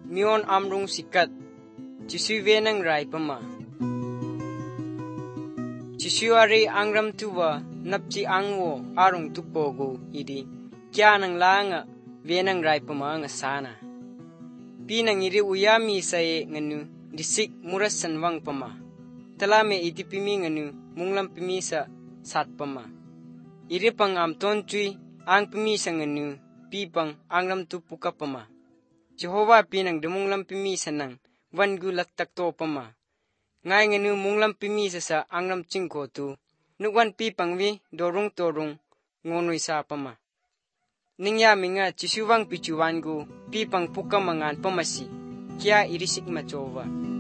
mion amrung sikat, Jisu venang rai pama. Jisu ari angram tuwa napci angwo arung tupogo iri, kya nang langa venang rai pama nga sana. Pinang iri uyami saye nganu disik murasan wang pama. Talame iti pimi nganu munglam pimi sa sat pama. Iri pang amton cui ang pimi sa nganu pipang angram tupuka pama. Jehova pinang demunglam pimi sa nang wan gulak takto pama. Ngay nganu munglam pimi sa angram cingko tu. Nukwan pipang vi dorung torung ngonoy sa pama. Ningyami nga Jisuwang pichuwan gu pipang puka mangan pamasi. Kya irisik machowa.